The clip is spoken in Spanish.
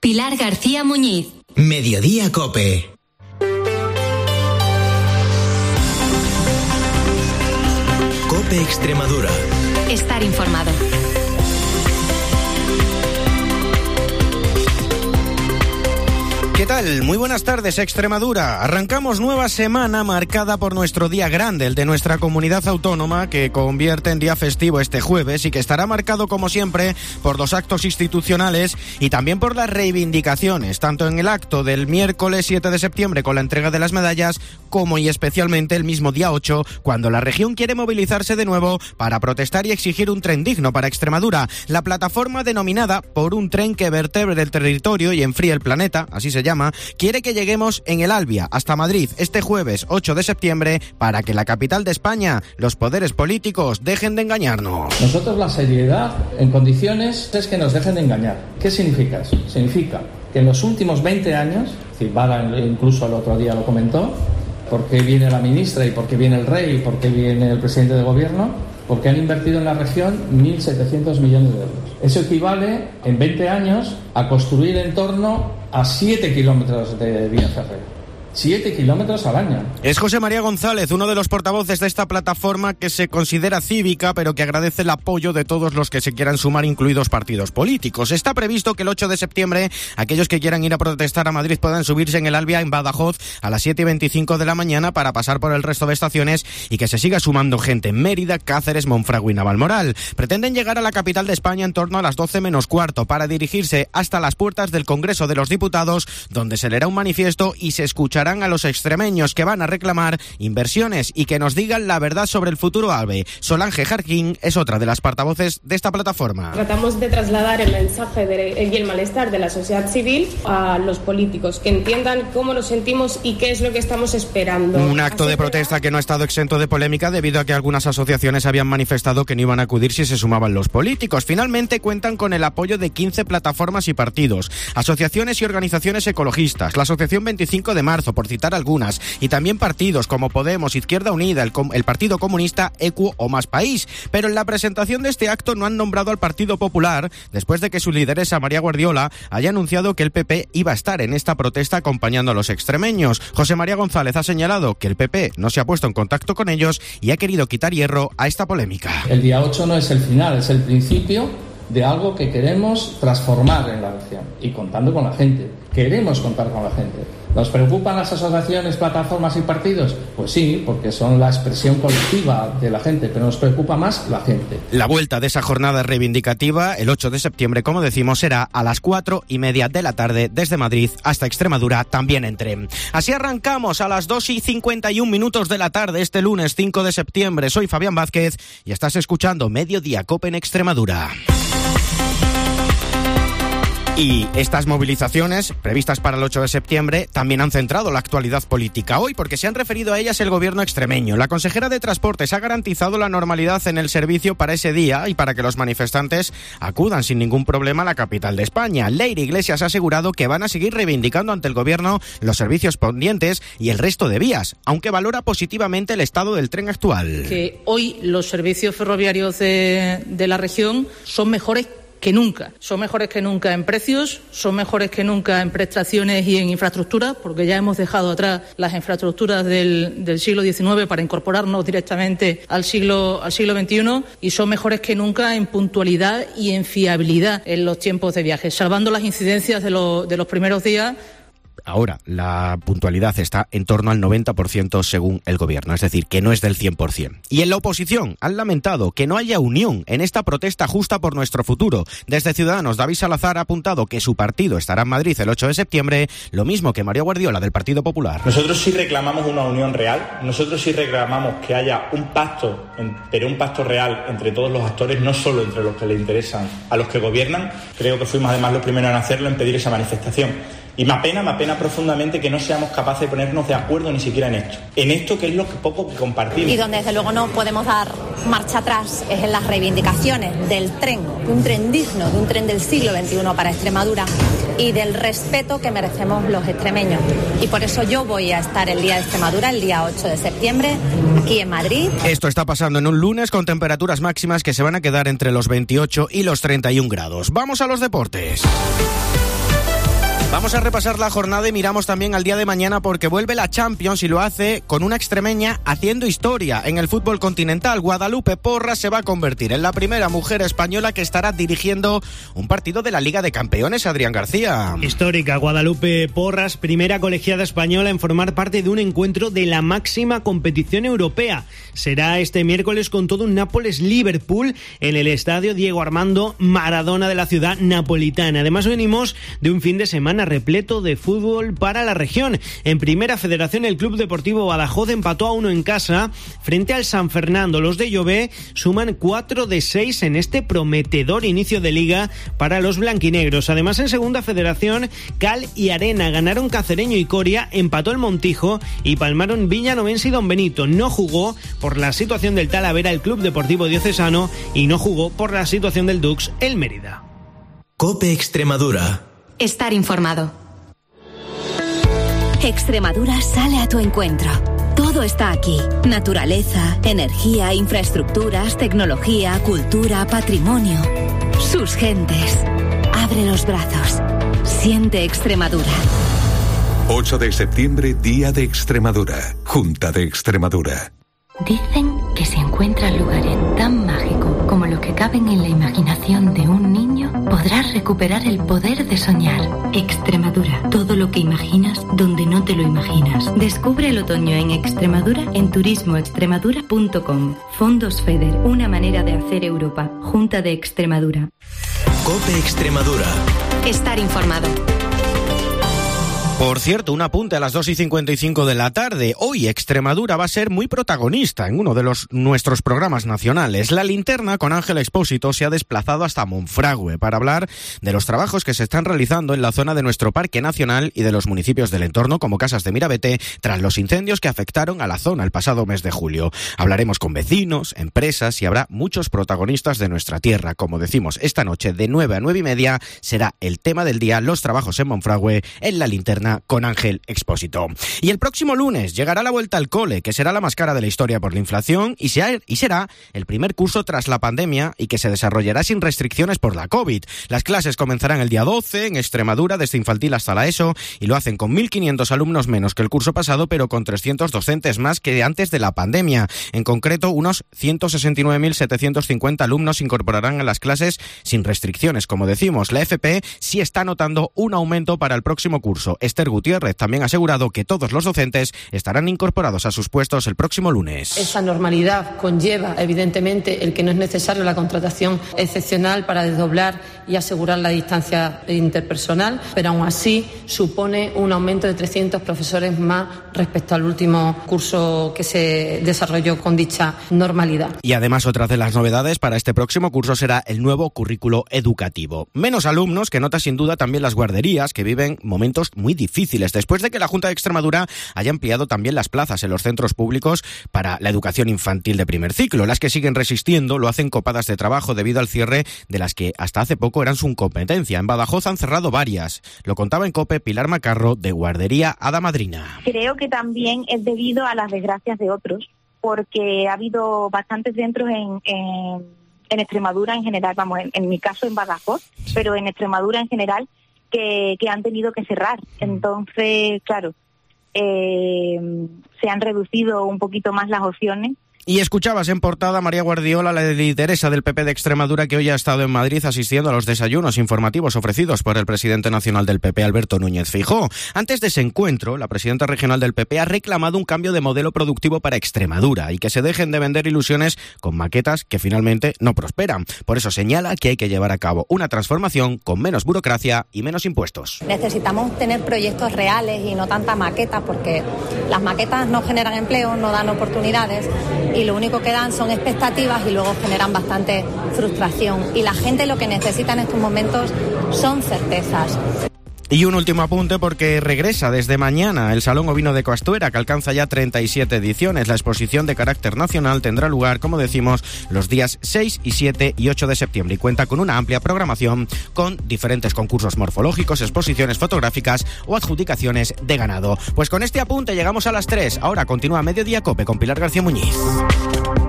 Pilar García Muñiz. Mediodía COPE. COPE Extremadura. Estar informado. ¿Qué tal? Muy buenas tardes, Extremadura. Arrancamos nueva semana marcada por nuestro día grande, el de nuestra comunidad autónoma, que convierte en día festivo este jueves y que estará marcado, como siempre, por los actos institucionales y también por las reivindicaciones, tanto en el acto del miércoles 7 de septiembre con la entrega de las medallas, como y especialmente el mismo día 8, cuando la región quiere movilizarse de nuevo para protestar y exigir un tren digno para Extremadura. La plataforma denominada Por un tren que vertebre el territorio y enfríe el planeta, así se llama, quiere que lleguemos en el Albia hasta Madrid este jueves 8 de septiembre para que la capital de España, los poderes políticos, dejen de engañarnos. Nosotros la seriedad en condiciones es que nos dejen de engañar. ¿Qué significa eso? Significa que en los últimos 20 años, Vara incluso el otro día lo comentó, ¿por qué viene la ministra y por qué viene el rey y por qué viene el presidente de gobierno? Porque han invertido en la región 1.700 millones de euros. Eso equivale, en 20 años, a construir en torno a 7 kilómetros de vía férrea. 7 kilómetros al año. Es José María González, uno de los portavoces de esta plataforma que se considera cívica, pero que agradece el apoyo de todos los que se quieran sumar, incluidos partidos políticos. Está previsto que el 8 de septiembre aquellos que quieran ir a protestar a Madrid puedan subirse en el Albia, en Badajoz, a las 7:25 de la mañana para pasar por el resto de estaciones y que se siga sumando gente en Mérida, Cáceres, Monfragüe y Navalmoral. Pretenden llegar a la capital de España en torno a las 12 menos cuarto para dirigirse hasta las puertas del Congreso de los Diputados, donde se leerá un manifiesto y se escuchará a los extremeños que van a reclamar inversiones y que nos digan la verdad sobre el futuro AVE. Solange Jarquín es otra de las portavoces de esta plataforma. Tratamos de trasladar el mensaje y el malestar de la sociedad civil a los políticos, que entiendan cómo nos sentimos y qué es lo que estamos esperando. Un acto de protesta que no ha estado exento de polémica debido a que algunas asociaciones habían manifestado que no iban a acudir si se sumaban los políticos. Finalmente cuentan con el apoyo de 15 plataformas y partidos, asociaciones y organizaciones ecologistas, la Asociación 25 de Marzo, por citar algunas, y también partidos como Podemos, Izquierda Unida, el Partido Comunista, ECU o Más País. Pero en la presentación de este acto no han nombrado al Partido Popular, después de que su lideresa María Guardiola haya anunciado que el PP iba a estar en esta protesta acompañando a los extremeños. José María González ha señalado que el PP no se ha puesto en contacto con ellos y ha querido quitar hierro a esta polémica. El día 8 no es el final, es el principio de algo que queremos transformar en la región y contando con la gente. Queremos contar con la gente. ¿Nos preocupan las asociaciones, plataformas y partidos? Pues sí, porque son la expresión colectiva de la gente, pero nos preocupa más la gente. La vuelta de esa jornada reivindicativa, el 8 de septiembre, como decimos, será a las 4:30 de la tarde desde Madrid hasta Extremadura, también en tren. Así arrancamos a las 2:51 de la tarde este lunes 5 de septiembre. Soy Fabián Vázquez y estás escuchando Mediodía COPE en Extremadura. Y estas movilizaciones, previstas para el 8 de septiembre, también han centrado la actualidad política hoy, porque se han referido a ellas el gobierno extremeño. La consejera de Transportes ha garantizado la normalidad en el servicio para ese día y para que los manifestantes acudan sin ningún problema a la capital de España. Leire Iglesias ha asegurado que van a seguir reivindicando ante el gobierno los servicios pendientes y el resto de vías, aunque valora positivamente el estado del tren actual. Que hoy los servicios ferroviarios de la región son mejores que nunca. Son mejores que nunca en precios, son mejores que nunca en prestaciones y en infraestructuras, porque ya hemos dejado atrás las infraestructuras del siglo XIX para incorporarnos directamente al siglo XXI, y son mejores que nunca en puntualidad y en fiabilidad en los tiempos de viaje, salvando las incidencias de los primeros días. Ahora, la puntualidad está en torno al 90% según el gobierno, es decir, que no es del 100%. Y en la oposición han lamentado que no haya unión en esta protesta justa por nuestro futuro. Desde Ciudadanos, David Salazar ha apuntado que su partido estará en Madrid el 8 de septiembre, lo mismo que María Guardiola del Partido Popular. Nosotros sí reclamamos una unión real, nosotros sí reclamamos que haya un pacto, pero un pacto real entre todos los actores, no solo entre los que le interesan a los que gobiernan. Creo que fuimos además los primeros en hacerlo, en pedir esa manifestación. Y me apena profundamente que no seamos capaces de ponernos de acuerdo ni siquiera en esto que es lo que poco que compartimos. Y donde desde luego no podemos dar marcha atrás es en las reivindicaciones del tren, de un tren digno, de un tren del siglo XXI para Extremadura y del respeto que merecemos los extremeños. Y por eso yo voy a estar el día de Extremadura, el día 8 de septiembre, aquí en Madrid. Esto está pasando en un lunes con temperaturas máximas que se van a quedar entre los 28 y los 31 grados. Vamos a los deportes. Vamos a repasar la jornada y miramos también al día de mañana porque vuelve la Champions y lo hace con una extremeña haciendo historia en el fútbol continental. Guadalupe Porras se va a convertir en la primera mujer española que estará dirigiendo un partido de la Liga de Campeones. Adrián García. Histórica, Guadalupe Porras, primera colegiada española en formar parte de un encuentro de la máxima competición europea. Será este miércoles con todo un Nápoles-Liverpool en el estadio Diego Armando Maradona de la ciudad napolitana. Además, venimos de un fin de semana repleto de fútbol para la región. En Primera Federación, el Club Deportivo Badajoz empató a 1 en casa frente al San Fernando. Los de Llobé suman 4 de 6 en este prometedor inicio de liga para los blanquinegros. Además, en Segunda Federación, Cal y Arena ganaron Cacereño y Coria, empató el Montijo y palmaron Villanovense y Don Benito. No jugó por la situación del Talavera el Club Deportivo Diocesano y no jugó por la situación del Dux el Mérida. COPE Extremadura. Estar informado. Extremadura sale a tu encuentro. Todo está aquí. Naturaleza, energía, infraestructuras, tecnología, cultura, patrimonio. Sus gentes. Abre los brazos. Siente Extremadura. 8 de septiembre, Día de Extremadura. Junta de Extremadura. Dicen que si encuentras lugares tan mágicos como los que caben en la imaginación de un niño, podrás recuperar el poder de soñar. Extremadura. Todo lo que imaginas donde no te lo imaginas. Descubre el otoño en Extremadura en turismoextremadura.com. Fondos FEDER. Una manera de hacer Europa. Junta de Extremadura. COPE Extremadura. Estar informado. Por cierto, un apunte a las 2:55 de la tarde. Hoy Extremadura va a ser muy protagonista en uno de nuestros programas nacionales. La Linterna con Ángel Expósito se ha desplazado hasta Monfragüe para hablar de los trabajos que se están realizando en la zona de nuestro Parque Nacional y de los municipios del entorno como Casas de Mirabete tras los incendios que afectaron a la zona el pasado mes de julio. Hablaremos con vecinos, empresas y habrá muchos protagonistas de nuestra tierra. Como decimos, esta noche de 9 a 9:30 será el tema del día, los trabajos en Monfragüe en La Linterna con Ángel Expósito. Y el próximo lunes llegará la vuelta al cole, que será la más cara de la historia por la inflación y será el primer curso tras la pandemia y que se desarrollará sin restricciones por la COVID. Las clases comenzarán el día 12 en Extremadura, desde infantil hasta la ESO, y lo hacen con 1.500 alumnos menos que el curso pasado, pero con 300 docentes más que antes de la pandemia. En concreto, unos 169.750 alumnos se incorporarán a las clases sin restricciones. Como decimos, la FP sí está notando un aumento para el próximo curso. Esther Gutiérrez también ha asegurado que todos los docentes estarán incorporados a sus puestos el próximo lunes. Esa normalidad conlleva, evidentemente, el que no es necesario la contratación excepcional para desdoblar y asegurar la distancia interpersonal, pero aún así supone un aumento de 300 profesores más respecto al último curso que se desarrolló con dicha normalidad. Y además, otra de las novedades para este próximo curso será el nuevo currículo educativo. Menos alumnos, que nota sin duda también las guarderías, que viven momentos muy difíciles después de que la Junta de Extremadura haya ampliado también las plazas en los centros públicos para la educación infantil de primer ciclo. Las que siguen resistiendo lo hacen copadas de trabajo debido al cierre de las que hasta hace poco eran su competencia. En Badajoz han cerrado varias. Lo contaba en COPE Pilar Macarro, de Guardería Hada Madrina. Creo que también es debido a las desgracias de otros, porque ha habido bastantes centros en Extremadura en general, en mi caso en Badajoz, pero en Extremadura en general, que han tenido que cerrar. Entonces, claro, se han reducido un poquito más las opciones. Y escuchabas en portada a María Guardiola, la lideresa del PP de Extremadura, que hoy ha estado en Madrid asistiendo a los desayunos informativos ofrecidos por el presidente nacional del PP, Alberto Núñez Feijóo. Antes de ese encuentro, la presidenta regional del PP ha reclamado un cambio de modelo productivo para Extremadura y que se dejen de vender ilusiones con maquetas que finalmente no prosperan. Por eso señala que hay que llevar a cabo una transformación con menos burocracia y menos impuestos. Necesitamos tener proyectos reales y no tanta maqueta, porque las maquetas no generan empleo, no dan oportunidades y lo único que dan son expectativas y luego generan bastante frustración. Y la gente lo que necesita en estos momentos son certezas. Y un último apunte, porque regresa desde mañana el Salón Ovino de Coastuera, que alcanza ya 37 ediciones. La exposición de carácter nacional tendrá lugar, como decimos, los días 6 y 7 y 8 de septiembre y cuenta con una amplia programación con diferentes concursos morfológicos, exposiciones fotográficas o adjudicaciones de ganado. Pues con este apunte llegamos a las 3. Ahora continúa Mediodía COPE con Pilar García Muñiz.